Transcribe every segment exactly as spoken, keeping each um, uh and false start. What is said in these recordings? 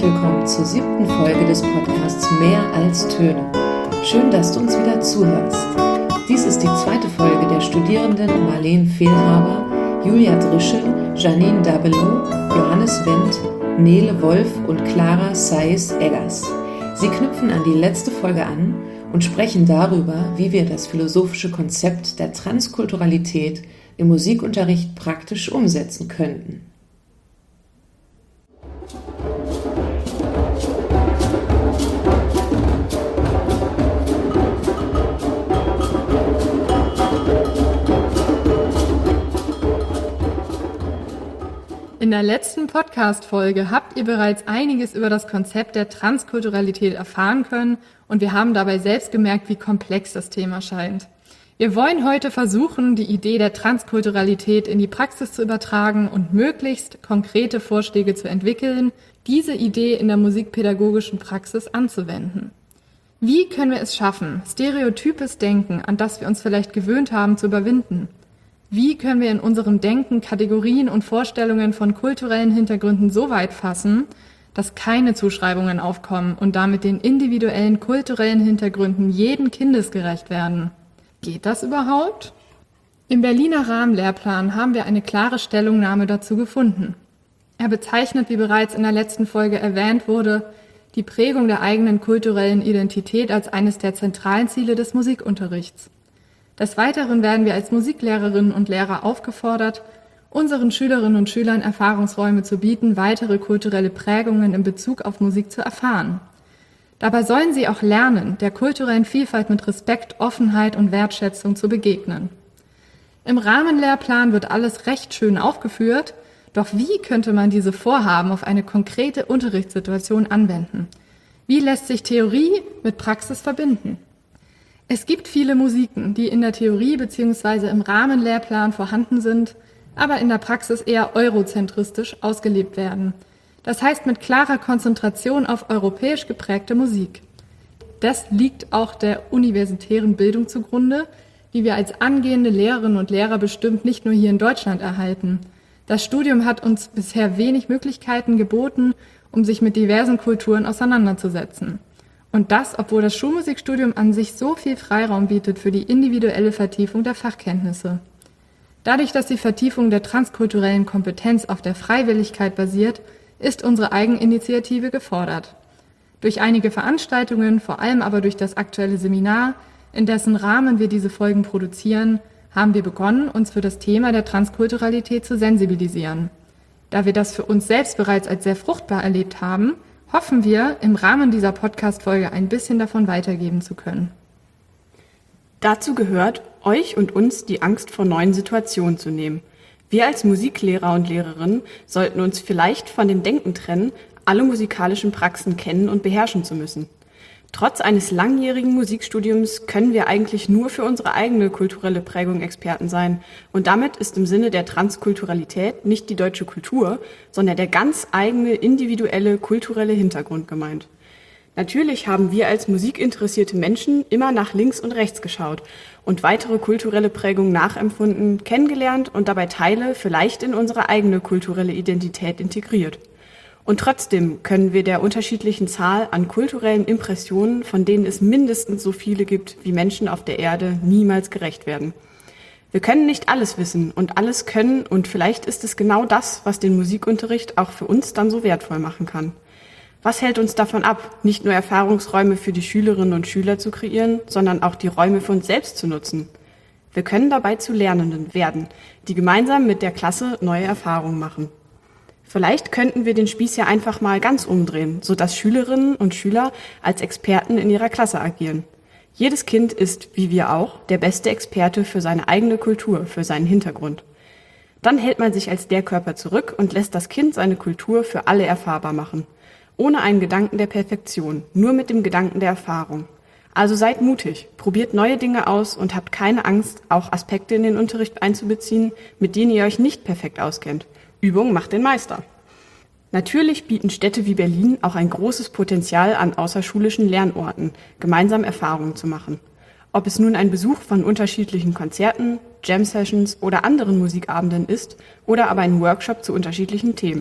willkommen zur siebten Folge des Podcasts Mehr als Töne. Schön, dass du uns wieder zuhörst. Dies ist die zweite Folge der Studierenden Marleen Fehlhaber, Julia Drischel, Janine Dabelow, Johannes Wendt, Nele Wolf und Clara Saez-Eggers. Sie knüpfen an die letzte Folge an und sprechen darüber, wie wir das philosophische Konzept der Transkulturalität im Musikunterricht praktisch umsetzen könnten. In der letzten Podcast-Folge habt ihr bereits einiges über das Konzept der Transkulturalität erfahren können und wir haben dabei selbst gemerkt, wie komplex das Thema scheint. Wir wollen heute versuchen, die Idee der Transkulturalität in die Praxis zu übertragen und möglichst konkrete Vorschläge zu entwickeln, diese Idee in der musikpädagogischen Praxis anzuwenden. Wie können wir es schaffen, stereotypes Denken, an das wir uns vielleicht gewöhnt haben, zu überwinden? Wie können wir in unserem Denken Kategorien und Vorstellungen von kulturellen Hintergründen so weit fassen, dass keine Zuschreibungen aufkommen und damit den individuellen kulturellen Hintergründen jeden Kindes gerecht werden? Geht das überhaupt? Im Berliner Rahmenlehrplan haben wir eine klare Stellungnahme dazu gefunden. Er bezeichnet, wie bereits in der letzten Folge erwähnt wurde, die Prägung der eigenen kulturellen Identität als eines der zentralen Ziele des Musikunterrichts. Des Weiteren werden wir als Musiklehrerinnen und Lehrer aufgefordert, unseren Schülerinnen und Schülern Erfahrungsräume zu bieten, weitere kulturelle Prägungen in Bezug auf Musik zu erfahren. Dabei sollen sie auch lernen, der kulturellen Vielfalt mit Respekt, Offenheit und Wertschätzung zu begegnen. Im Rahmenlehrplan wird alles recht schön aufgeführt, doch wie könnte man diese Vorhaben auf eine konkrete Unterrichtssituation anwenden? Wie lässt sich Theorie mit Praxis verbinden? Es gibt viele Musiken, die in der Theorie bzw. im Rahmenlehrplan vorhanden sind, aber in der Praxis eher eurozentristisch ausgelebt werden. Das heißt mit klarer Konzentration auf europäisch geprägte Musik. Das liegt auch der universitären Bildung zugrunde, die wir als angehende Lehrerinnen und Lehrer bestimmt nicht nur hier in Deutschland erhalten. Das Studium hat uns bisher wenig Möglichkeiten geboten, um sich mit diversen Kulturen auseinanderzusetzen. Und das, obwohl das Schulmusikstudium an sich so viel Freiraum bietet für die individuelle Vertiefung der Fachkenntnisse. Dadurch, dass die Vertiefung der transkulturellen Kompetenz auf der Freiwilligkeit basiert, ist unsere Eigeninitiative gefordert. Durch einige Veranstaltungen, vor allem aber durch das aktuelle Seminar, in dessen Rahmen wir diese Folgen produzieren, haben wir begonnen, uns für das Thema der Transkulturalität zu sensibilisieren. Da wir das für uns selbst bereits als sehr fruchtbar erlebt haben, hoffen wir, im Rahmen dieser Podcast-Folge ein bisschen davon weitergeben zu können. Dazu gehört, euch und uns die Angst vor neuen Situationen zu nehmen. Wir als Musiklehrer und Lehrerinnen sollten uns vielleicht von dem Denken trennen, alle musikalischen Praxen kennen und beherrschen zu müssen. Trotz eines langjährigen Musikstudiums können wir eigentlich nur für unsere eigene kulturelle Prägung Experten sein. Und damit ist im Sinne der Transkulturalität nicht die deutsche Kultur, sondern der ganz eigene individuelle kulturelle Hintergrund gemeint. Natürlich haben wir als musikinteressierte Menschen immer nach links und rechts geschaut und weitere kulturelle Prägungen nachempfunden, kennengelernt und dabei Teile vielleicht in unsere eigene kulturelle Identität integriert. Und trotzdem können wir der unterschiedlichen Zahl an kulturellen Impressionen, von denen es mindestens so viele gibt wie Menschen auf der Erde, niemals gerecht werden. Wir können nicht alles wissen und alles können und vielleicht ist es genau das, was den Musikunterricht auch für uns dann so wertvoll machen kann. Was hält uns davon ab, nicht nur Erfahrungsräume für die Schülerinnen und Schüler zu kreieren, sondern auch die Räume für uns selbst zu nutzen? Wir können dabei zu Lernenden werden, die gemeinsam mit der Klasse neue Erfahrungen machen. Vielleicht könnten wir den Spieß ja einfach mal ganz umdrehen, sodass Schülerinnen und Schüler als Experten in ihrer Klasse agieren. Jedes Kind ist, wie wir auch, der beste Experte für seine eigene Kultur, für seinen Hintergrund. Dann hält man sich als Lehrkörper zurück und lässt das Kind seine Kultur für alle erfahrbar machen. Ohne einen Gedanken der Perfektion, nur mit dem Gedanken der Erfahrung. Also seid mutig, probiert neue Dinge aus und habt keine Angst, auch Aspekte in den Unterricht einzubeziehen, mit denen ihr euch nicht perfekt auskennt. Übung macht den Meister. Natürlich bieten Städte wie Berlin auch ein großes Potenzial an außerschulischen Lernorten, gemeinsam Erfahrungen zu machen. Ob es nun ein Besuch von unterschiedlichen Konzerten, Jam-Sessions oder anderen Musikabenden ist oder aber ein Workshop zu unterschiedlichen Themen.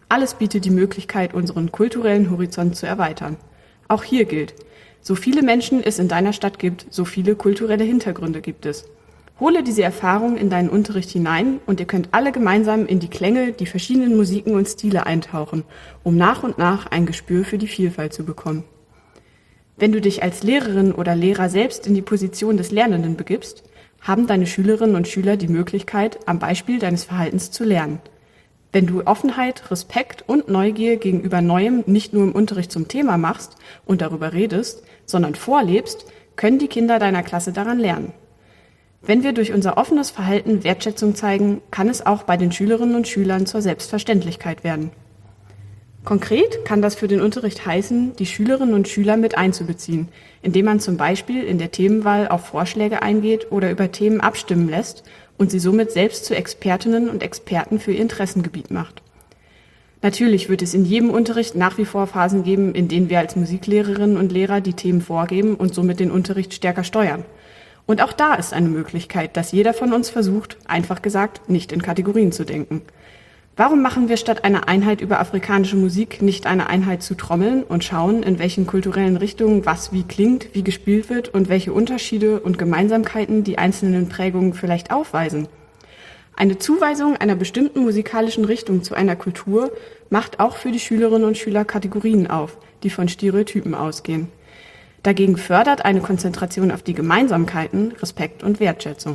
Alles bietet die Möglichkeit, unseren kulturellen Horizont zu erweitern. Auch hier gilt: So viele Menschen es in deiner Stadt gibt, so viele kulturelle Hintergründe gibt es. Hole diese Erfahrung in deinen Unterricht hinein und ihr könnt alle gemeinsam in die Klänge, die verschiedenen Musiken und Stile eintauchen, um nach und nach ein Gespür für die Vielfalt zu bekommen. Wenn du dich als Lehrerin oder Lehrer selbst in die Position des Lernenden begibst, haben deine Schülerinnen und Schüler die Möglichkeit, am Beispiel deines Verhaltens zu lernen. Wenn du Offenheit, Respekt und Neugier gegenüber Neuem nicht nur im Unterricht zum Thema machst und darüber redest, sondern vorlebst, können die Kinder deiner Klasse daran lernen. Wenn wir durch unser offenes Verhalten Wertschätzung zeigen, kann es auch bei den Schülerinnen und Schülern zur Selbstverständlichkeit werden. Konkret kann das für den Unterricht heißen, die Schülerinnen und Schüler mit einzubeziehen, indem man zum Beispiel in der Themenwahl auf Vorschläge eingeht oder über Themen abstimmen lässt und sie somit selbst zu Expertinnen und Experten für ihr Interessengebiet macht. Natürlich wird es in jedem Unterricht nach wie vor Phasen geben, in denen wir als Musiklehrerinnen und Lehrer die Themen vorgeben und somit den Unterricht stärker steuern. Und auch da ist eine Möglichkeit, dass jeder von uns versucht, einfach gesagt, nicht in Kategorien zu denken. Warum machen wir statt einer Einheit über afrikanische Musik nicht eine Einheit zu Trommeln und schauen, in welchen kulturellen Richtungen was wie klingt, wie gespielt wird und welche Unterschiede und Gemeinsamkeiten die einzelnen Prägungen vielleicht aufweisen? Eine Zuweisung einer bestimmten musikalischen Richtung zu einer Kultur macht auch für die Schülerinnen und Schüler Kategorien auf, die von Stereotypen ausgehen. Dagegen fördert eine Konzentration auf die Gemeinsamkeiten Respekt und Wertschätzung.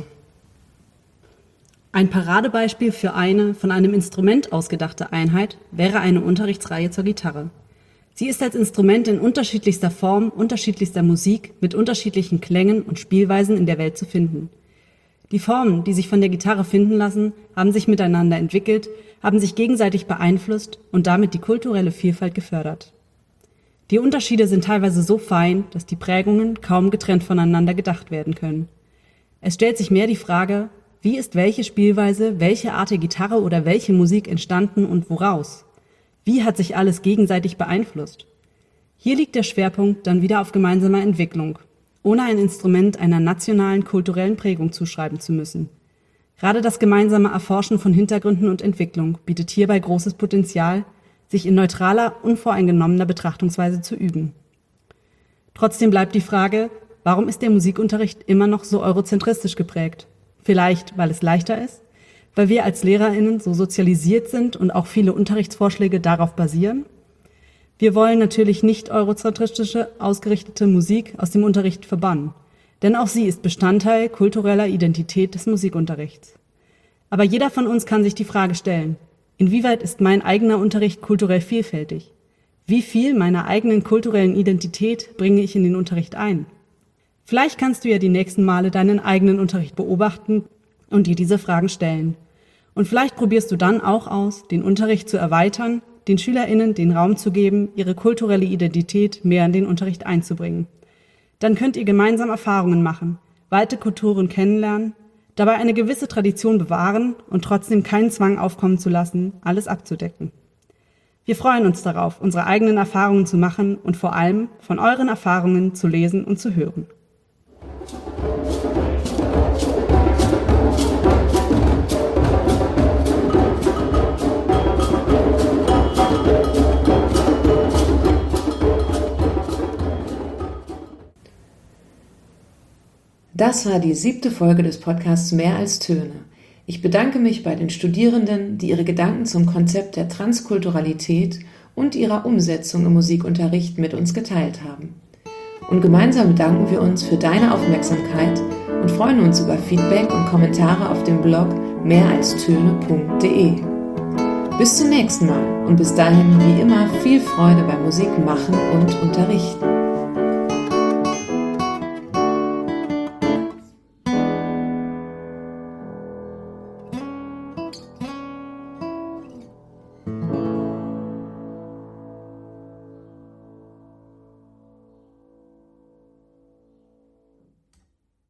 Ein Paradebeispiel für eine von einem Instrument ausgedachte Einheit wäre eine Unterrichtsreihe zur Gitarre. Sie ist als Instrument in unterschiedlichster Form, unterschiedlichster Musik, mit unterschiedlichen Klängen und Spielweisen in der Welt zu finden. Die Formen, die sich von der Gitarre finden lassen, haben sich miteinander entwickelt, haben sich gegenseitig beeinflusst und damit die kulturelle Vielfalt gefördert. Die Unterschiede sind teilweise so fein, dass die Prägungen kaum getrennt voneinander gedacht werden können. Es stellt sich mehr die Frage, wie ist welche Spielweise, welche Art der Gitarre oder welche Musik entstanden und woraus? Wie hat sich alles gegenseitig beeinflusst? Hier liegt der Schwerpunkt dann wieder auf gemeinsamer Entwicklung, ohne ein Instrument einer nationalen kulturellen Prägung zuschreiben zu müssen. Gerade das gemeinsame Erforschen von Hintergründen und Entwicklung bietet hierbei großes Potenzial, sich in neutraler, unvoreingenommener Betrachtungsweise zu üben. Trotzdem bleibt die Frage, warum ist der Musikunterricht immer noch so eurozentristisch geprägt? Vielleicht, weil es leichter ist, weil wir als LehrerInnen so sozialisiert sind und auch viele Unterrichtsvorschläge darauf basieren? Wir wollen natürlich nicht eurozentristische, ausgerichtete Musik aus dem Unterricht verbannen, denn auch sie ist Bestandteil kultureller Identität des Musikunterrichts. Aber jeder von uns kann sich die Frage stellen: Inwieweit ist mein eigener Unterricht kulturell vielfältig? Wie viel meiner eigenen kulturellen Identität bringe ich in den Unterricht ein? Vielleicht kannst du ja die nächsten Male deinen eigenen Unterricht beobachten und dir diese Fragen stellen. Und vielleicht probierst du dann auch aus, den Unterricht zu erweitern, den SchülerInnen den Raum zu geben, ihre kulturelle Identität mehr in den Unterricht einzubringen. Dann könnt ihr gemeinsam Erfahrungen machen, weite Kulturen kennenlernen, dabei eine gewisse Tradition bewahren und trotzdem keinen Zwang aufkommen zu lassen, alles abzudecken. Wir freuen uns darauf, unsere eigenen Erfahrungen zu machen und vor allem von euren Erfahrungen zu lesen und zu hören. Das war die siebte Folge des Podcasts Mehr als Töne. Ich bedanke mich bei den Studierenden, die ihre Gedanken zum Konzept der Transkulturalität und ihrer Umsetzung im Musikunterricht mit uns geteilt haben. Und gemeinsam bedanken wir uns für deine Aufmerksamkeit und freuen uns über Feedback und Kommentare auf dem Blog mehralstöne punkt de. Bis zum nächsten Mal und bis dahin wie immer viel Freude beim Musik machen und Unterrichten.